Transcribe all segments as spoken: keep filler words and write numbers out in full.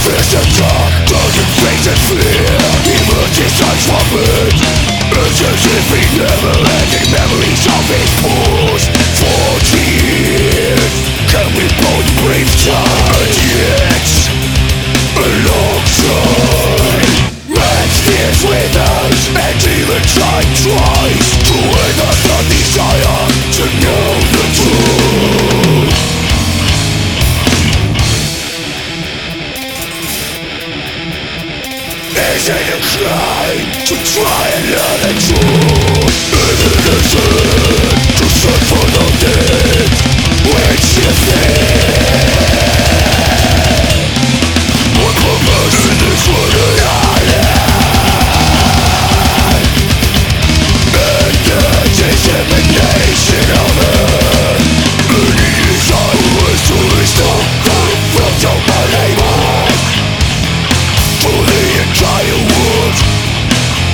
Fears the dark, darkened face and fear emerges untroubled. Urges if he never ending memories of his past. Forty years, can we both breathe time? And yet, alongside, man stares with us, and even time tries to end us the desire to know the truth. Is it a crime to try and learn the truth? Is it a sin to search for the dead? Which you think? What purpose in this world are life? And the dissemination of it. Many years I was to restore from your labor to the entire world.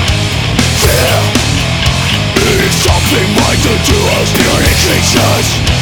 Fear is something vital to us, pure creatures.